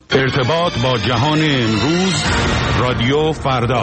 ارتباط با جهان امروز، رادیو فردا.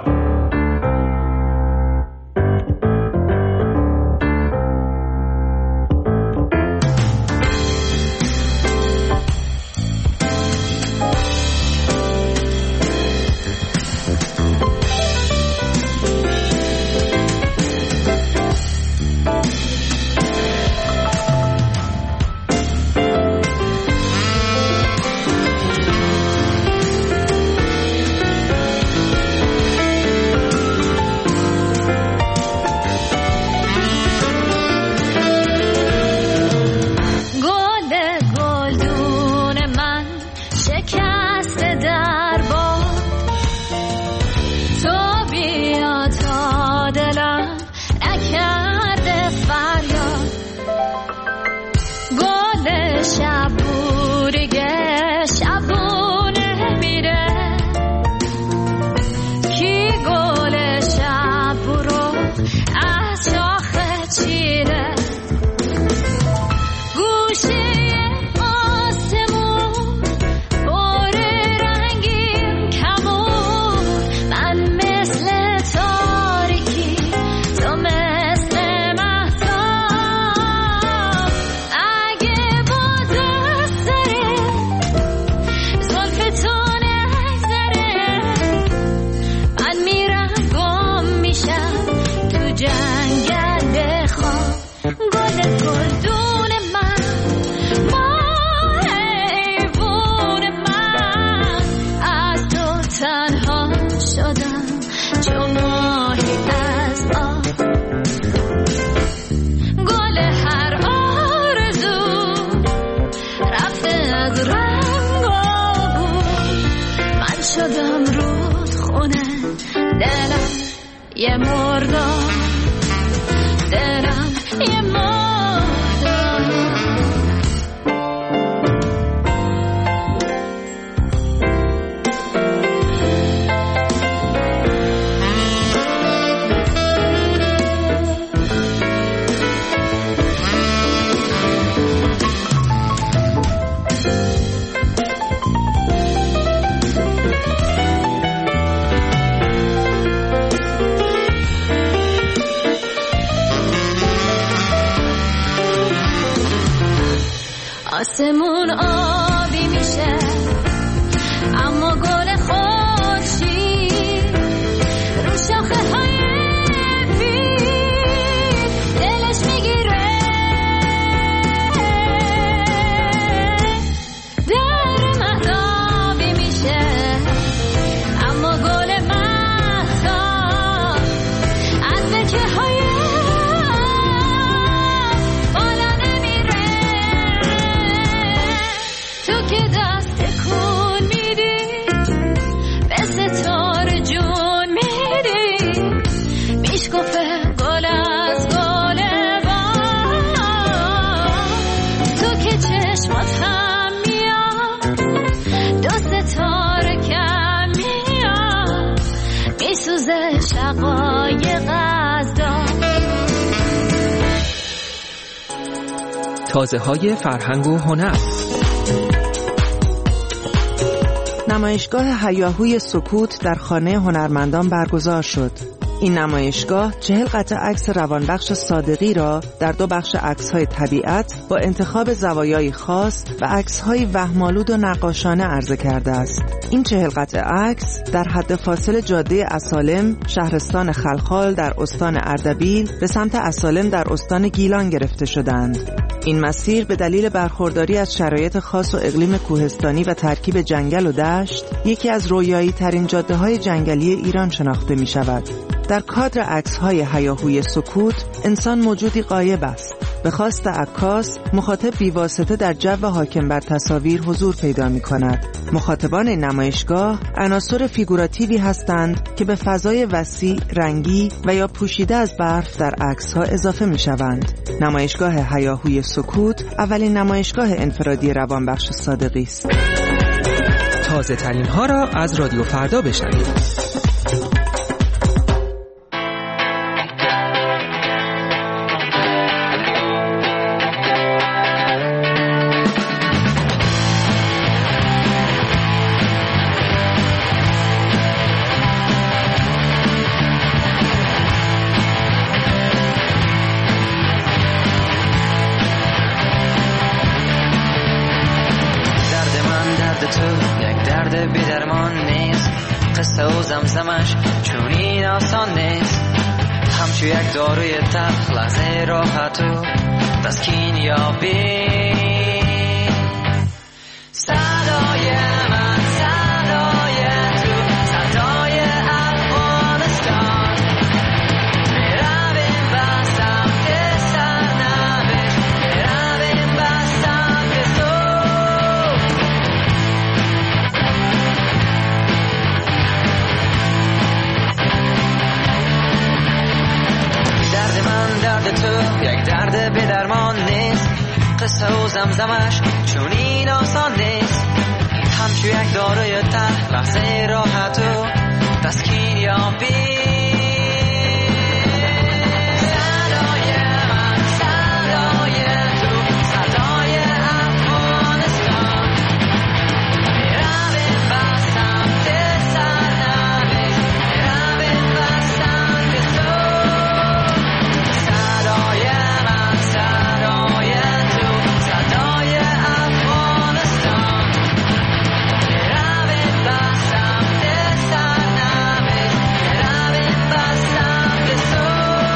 آسمون آبی میشه اما گل خورشید رو شاخه های پیر دلش میگیره، در من آبی میشه اما گل مهتاب از بچه های تازه‌های فرهنگ و هنر. نمایشگاه هیاهوی سکوت در خانه هنرمندان برگزار شد. این نمایشگاه 40 قطعه عکس روانبخش صادقی را در 2 بخش عکس‌های طبیعت با انتخاب زوایای خاص و عکس‌های وهم‌آلود و نقاشانه عرضه کرده است. این 40 قطعه عکس در حد فاصل جاده اصالم، شهرستان خلخال در استان اردبیل به سمت اصالم در استان گیلان گرفته شدند. این مسیر به دلیل برخورداری از شرایط خاص و اقلیم کوهستانی و ترکیب جنگل و دشت، یکی از رویایی ترین جاده‌های جنگلی ایران شناخته می شود. در کادر عکس‌های هیاهوی سکوت، انسان موجودی غایب است. به خواست عکاس، مخاطب بی‌واسطه در جو حاکم بر تصاویر حضور پیدا می‌کند. مخاطبان این نمایشگاه عناصر فیگوراتیوی هستند که به فضای وسیع، رنگی و یا پوشیده از برف در عکس‌ها اضافه می‌شوند. نمایشگاه هیاهوی سکوت اولین نمایشگاه انفرادی روانبخش صادقی است. تازه ترین ها را از رادیو فردا بشنوید. درد تو یک درد بی درمان نیست، قصه و زمزمش چون این آسان نیست. همچو یک داروی تلخ لحظه راحت و تسکین یابی. صدای من صدای تو، صدای افغانستان. میرویم به سمت سرنوشت، میرویم به سمت صلح. درد من درد تو یک درد بی درمان نیست، قصه و زمزمش چون این آسان نیست. همچو یک داروی تلخ لحظه راحت و تسکین یابی. صدای من صدای تو، صدای افغانستان. میرویم به سمت سرنوشت، میرویم به سمت صلح. صدای من صدای تو، صدای افغانستان. میرویم به سمت سرنوشت، میرویم به سمت صلح.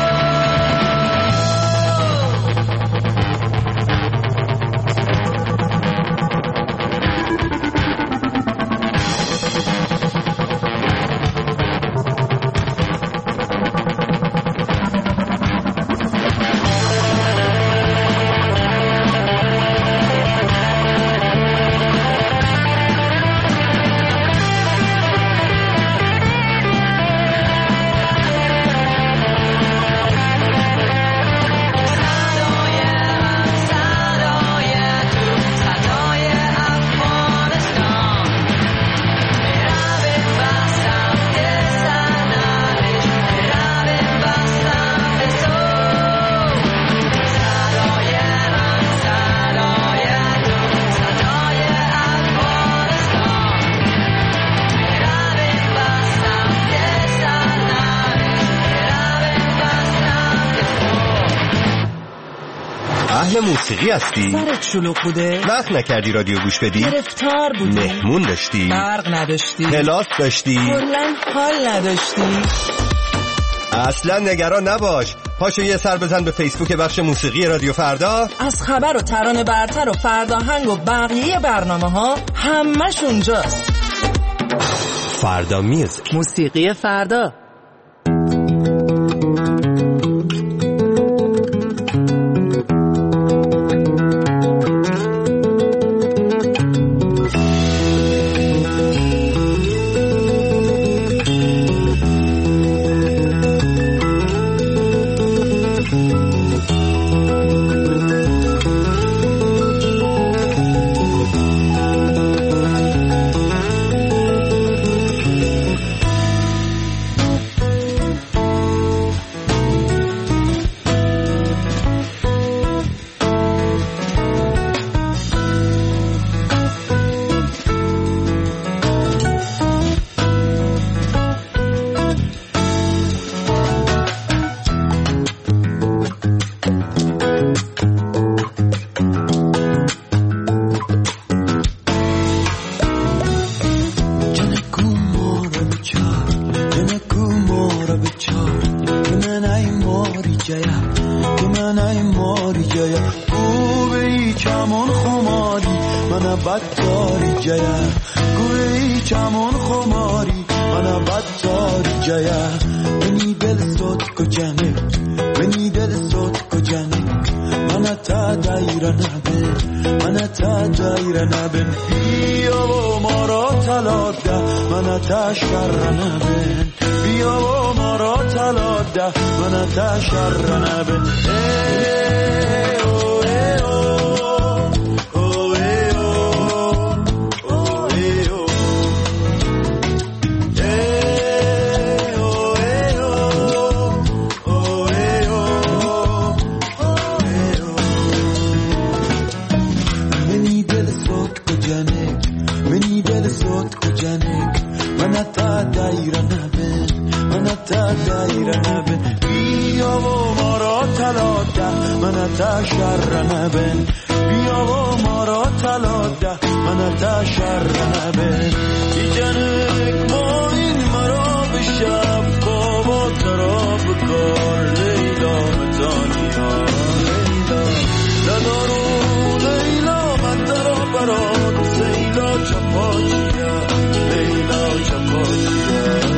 اهل موسیقی هستی؟ سرت شلوغ بوده؟ وقت نکردی رادیو گوش بدی؟ گرفتار بودی؟ مهمون داشتی؟ برق نداشتی؟ کلاس داشتی؟ کلاً حال نداشتی؟ اصلا نگران نباش، پاشو یه سر بزن به فیسبوک بخش موسیقی رادیو فردا. از خبر و ترانه برتر و فرداهنگ و بقیه برنامه ها همش اونجاست. فردا میوزیک، موسیقی فردا. بیا و ما را تلاده من تا شر نبن، بیا جوا ما را تلاده من تشربه دیجنک ما این مرا به شب بابا ترا بکار لیلا متانیا لیلا لدارو لیلا من ترا برات سیلا چپاچیا لیلا چپاچیا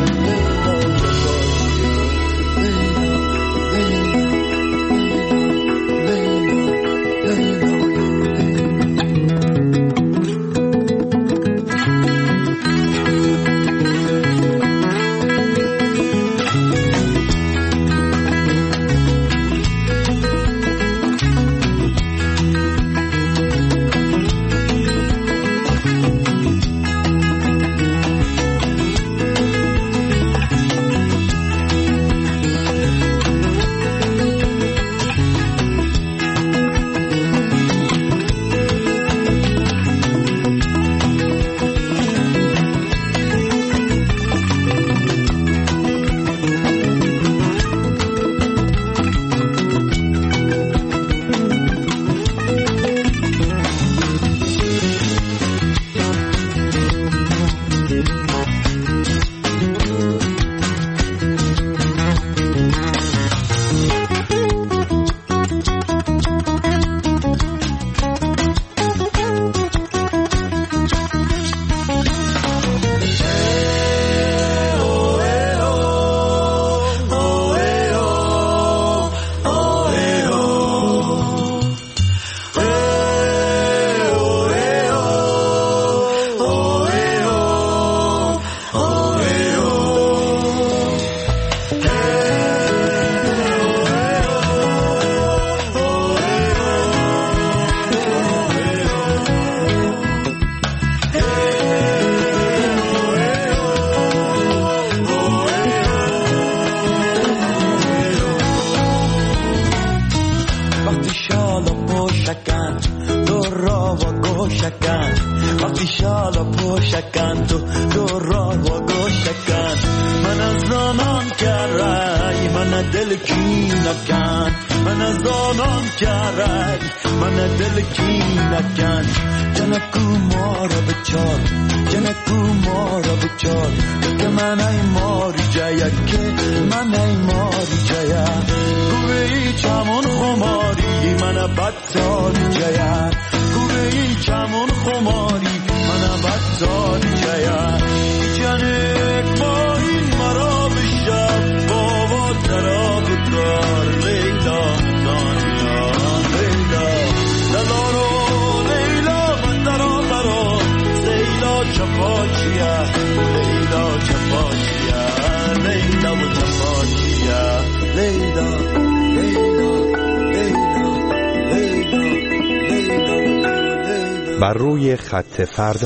بر روی خط فردا.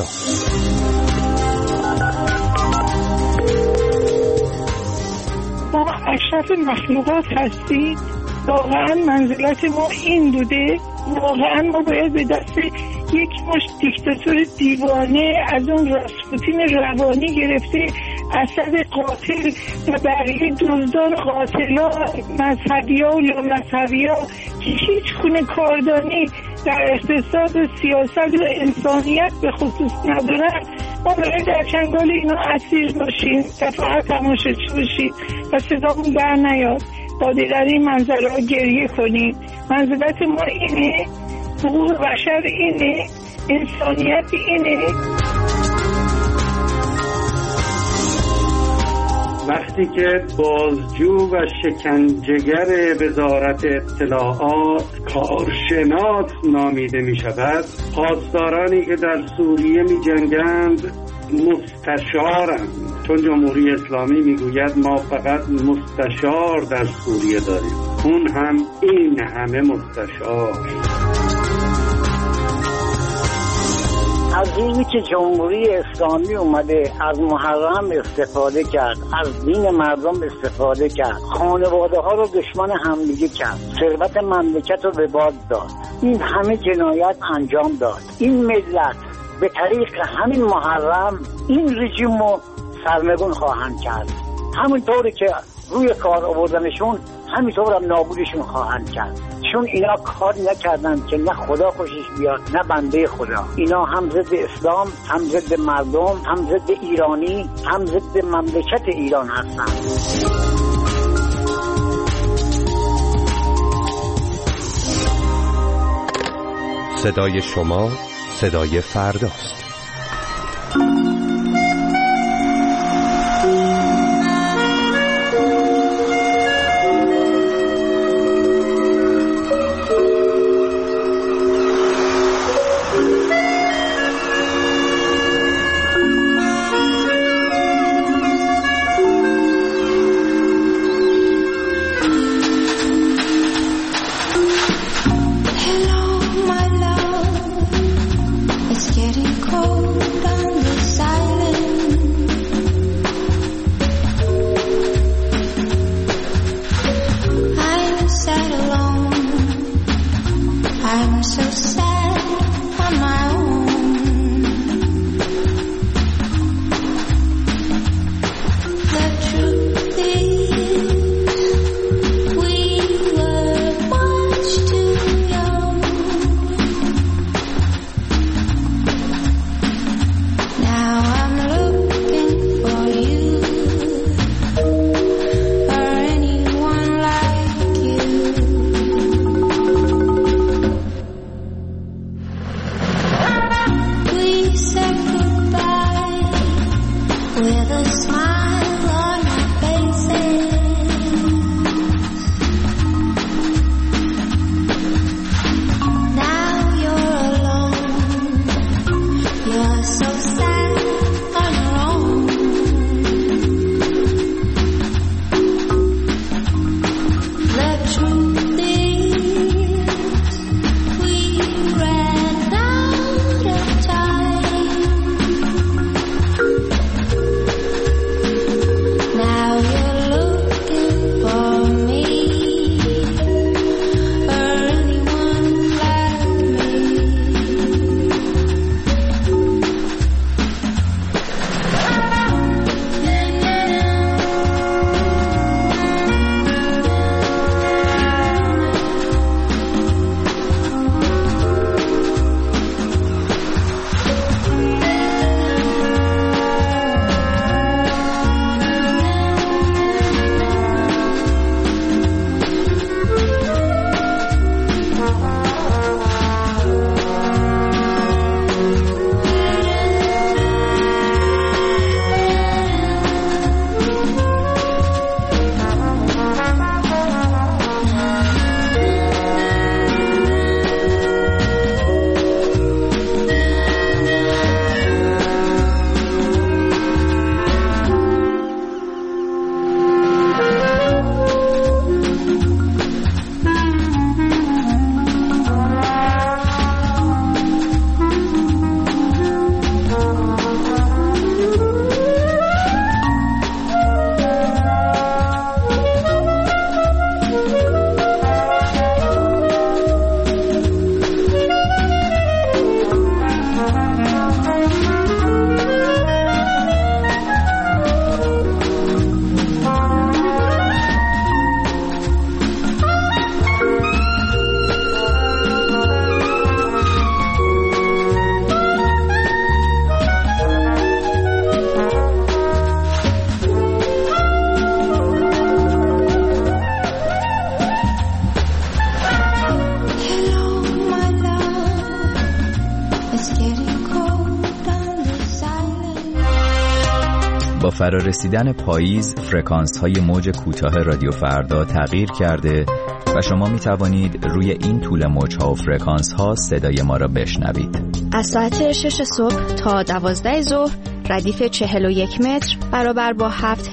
ما اشرف مخلوقات هستیم. واقعا منزلت ما این بوده. واقعا ما باید به دست یک مش دیکتاتور دیوانه از اون راسپوتین روانی گرفته اسد قاتل و بقیه دزدان قاتلا مذهبی ها و لامذهبی ها که هیچ گونه کاردانی در اقتصاد و سیاست و انسانیت به خصوص ندارن، ما باید در چنگال اینا اسیر باشیم و فقط تماشاچی باشیم و صدامون بر نیاد. باید در این منظره ها گریه کنیم. منزلت ما اینه، حقوق بشر اینه، انسانیت اینه. وقتی که بازجو و شکنجهگر وزارت اطلاعات کارشناس نامیده می شود، پاسدارانی که در سوریه می جنگند مستشارند، چون جمهوری اسلامی می گوید ما فقط مستشار در سوریه داریم، اون هم این همه مستشار. از روزی که جمهوری اسلامی اومده از محرم استفاده کرد، از دین مردم استفاده کرد، خانواده ها رو دشمن همدیگه کرد، ثروت مملکت رو به باد داد، این همه جنایت انجام داد، این ملت به طریق همین محرم این رژیم رو سرنگون خواهند کرد. همینطوری که روی کار آوردنشون همینطور هم نابودشون خواهند کرد. چون اینا کاری نکردن که نه خدا خوشش بیاد نه بنده خدا. اینا هم ضد اسلام، هم ضد مردم، هم ضد ایرانی، هم ضد مملکت ایران هستن. صدای شما صدای فرداست. با فرارسیدن پاییز فرکانس های موج کوتاه رادیو فردا تغییر کرده و شما می توانید روی این طول موج ها و فرکانس ها صدای ما را بشنوید. از ساعت 6 صبح تا 12 ظهر ردیف 41 متر برابر با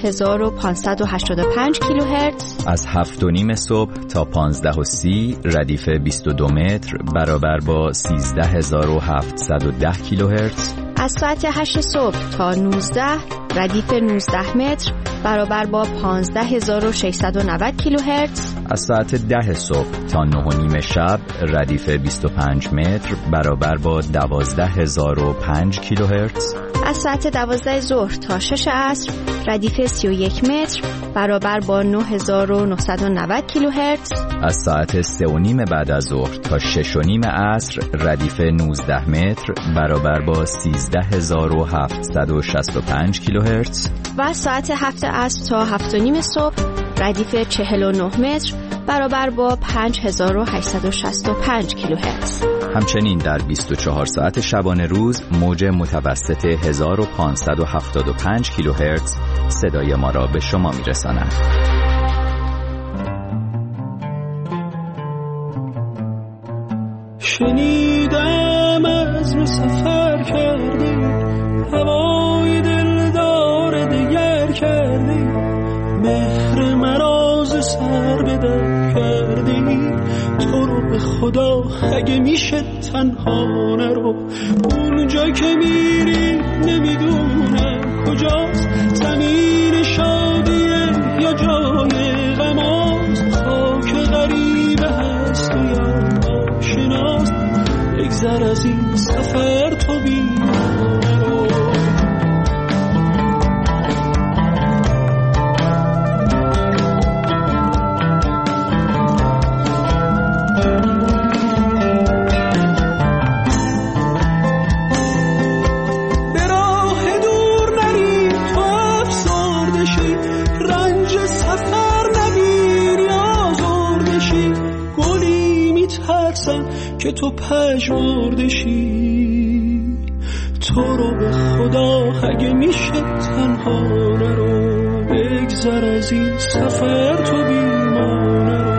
7585 کیلوهرتز. از 7:30 صبح تا 15:30 ردیف 22 متر برابر با 13710 کیلوهرتز. از ساعت 8 صبح تا 19 ردیف 19 متر برابر با 15690 کیلوهرتز. از ساعت 10 صبح تا 9:30 شب ردیف 25 متر برابر با 12005 کیلوهرتز. از ساعت 12 ظهر تا 6 عصر ردیف 31 متر برابر با 9990 کیلوهرتز. از ساعت 3:30 بعد از ظهر تا 6:30 عصر ردیف 19 متر برابر با 13765 کیلوهرتز. و از ساعت 7 عصر تا 7:30 صبح ردیف 49 متر برابر با 5865 کیلوهرتز. همچنین در 24 ساعت شبانه روز موج متوسط 1575 کیلوهرتز صدای ما را به شما میرساند. شنیدم از سفر کردی، هوای دلدار دگر کردی، مهر مراز سر به در کردی. تو رو به خدا اگه میشه تنها نرو، اونجا که میری نمیدونم کجاست، زمین شادیه یا جای غماست، خاک غریبه هست و یا آشناست. بگذر از این سفر تو بی‌معنی رو. که تو پژمرده شی، تو رو به خدا اگه میشه تنها نرو، بگذر از این سفر تو بی‌معنی رو.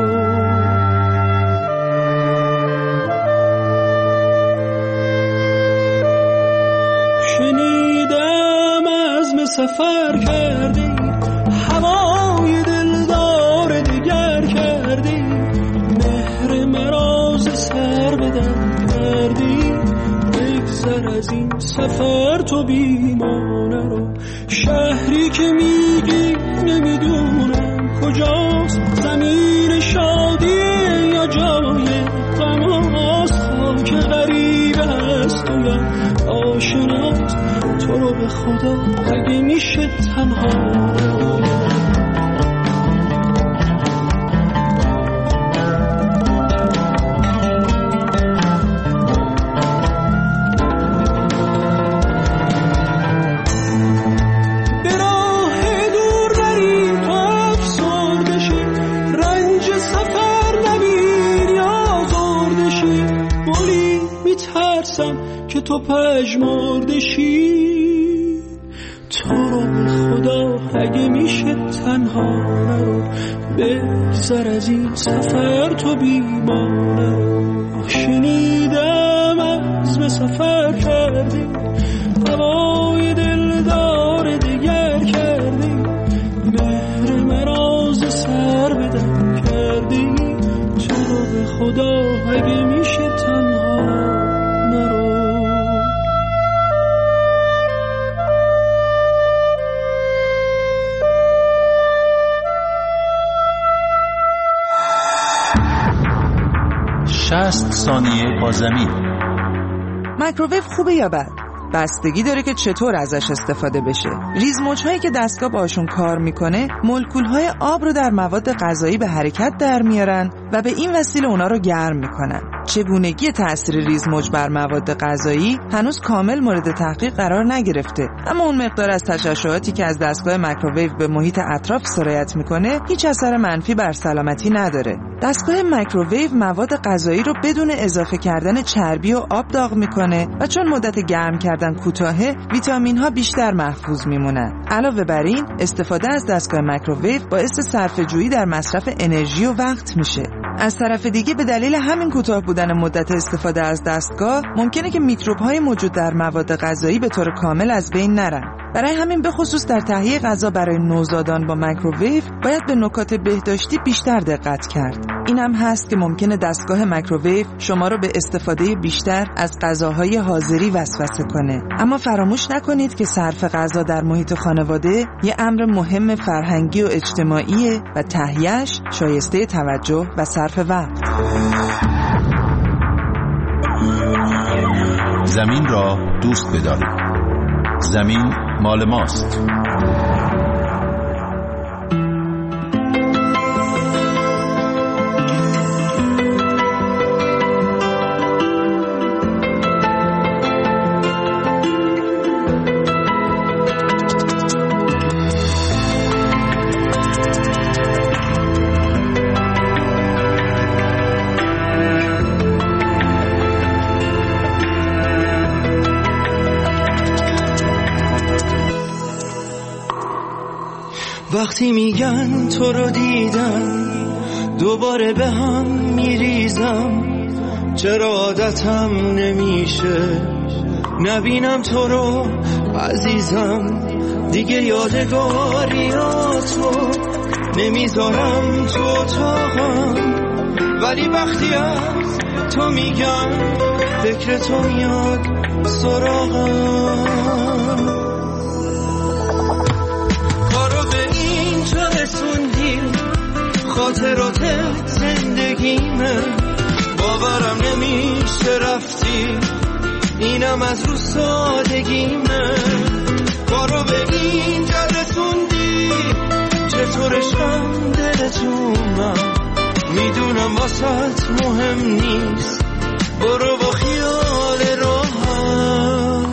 شنیدم عزم سفر کردی، هوای دلدار دگر کردی، مهر مراز سر بدن کردی. بگذر از این سفر تو بی‌معنی رو. شهری که میگی نمیدونم کجاست، زمین شادیه یا جای غماست، خاک غریبه هست و یا آشناست. تو رو به خدا اگه میشه تنها رو. که تو پژمرده شی، تو رو به خدا اگه میشه تنها نرو، بگذر از این سفر تو بی‌معنی رو. شنیدم عزم سفر کردی، هوای دلدار دگر کردی، مهر مراز سر بدن کردی. تو رو به خدا اگه میشه تنها نرو. ثانیه با زمین. مایکروویو خوبه یا بد؟ بستگی داره که چطور ازش استفاده بشه. ریزموج‌هایی که دستگاه باشون کار میکنه مولکول‌های آب رو در مواد غذایی به حرکت در میارن و به این وسیله اونا رو گرم میکنن. چگونگی تأثیر ریزموج بر مواد غذایی هنوز کامل مورد تحقیق قرار نگرفته، اما اون مقدار از تشعشعاتی که از دستگاه مایکروویو به محیط اطراف سرایت میکنه هیچ اثر منفی بر سلامتی نداره. دستگاه مایکروویو مواد غذایی رو بدون اضافه کردن چربی و آب داغ میکنه و چون مدت گرم کردن کوتاهه، ویتامین ها بیشتر محفوظ میمونن. علاوه بر این، استفاده از دستگاه مایکروویو باعث صرفه‌جویی در مصرف انرژی و وقت میشه. از طرف دیگه به دلیل همین کوتاه بودن مدت استفاده از دستگاه ممکنه که میکروب‌های موجود در مواد غذایی به طور کامل از بین نرن. برای همین به خصوص در تهیه غذا برای نوزادان با مایکروویو باید به نکات بهداشتی بیشتر دقت کرد. اینم هست که ممکنه دستگاه میکروویو شما رو به استفاده بیشتر از غذاهای حاضری وسوسه کنه. اما فراموش نکنید که صرف غذا در محیط خانواده یه امر مهم فرهنگی و اجتماعیه و تهیه‌اش شایسته توجه و صرف وقت. زمین را دوست بدارید. زمین مال ماست. وقتی میگن تو رو دیدم دوباره به هم میریزم، چرا عادتم نمیشه نبینم تو رو عزیزم، دیگه یادگاریاتو نمیذارم تو اتاقم، ولی وقتی از تو میگم فکر تو میاد سراغم. خاطرات زندگیمه، باورم نمیشه رفتی، اینم از رو سادگیمه، کارو به اینجا رسوندی، چطور عشقم دلتونم، میدونم واسط مهم نیست، برو با خیال راحت.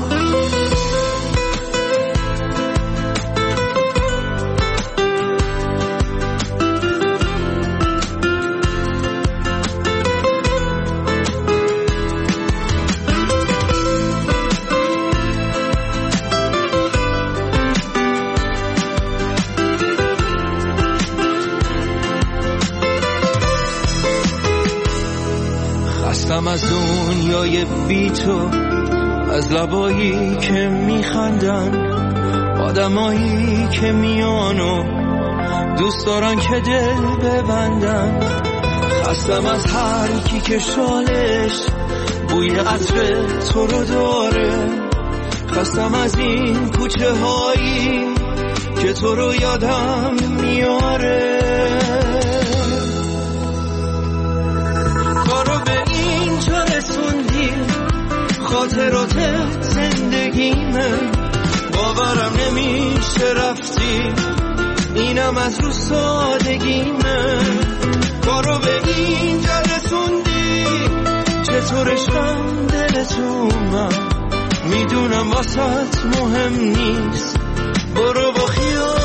از دنیای بی تو، از لبایی که میخندن، آدمایی که میانو دوست دارن که دل ببندن، خستم از هر کی که شالش بوی عطر تو رو داره، خستم از این کوچه هایی که تو رو یادم میاره، کارو به اینجا رسوندی، خاطرات زندگیمه، باورم نمیشه رفتی، اینم از رو سادگیمه، کارو به اینجا رسوندی، چطور عشقم دلتونم، میدونم واسط مهم نیست، برو با خیال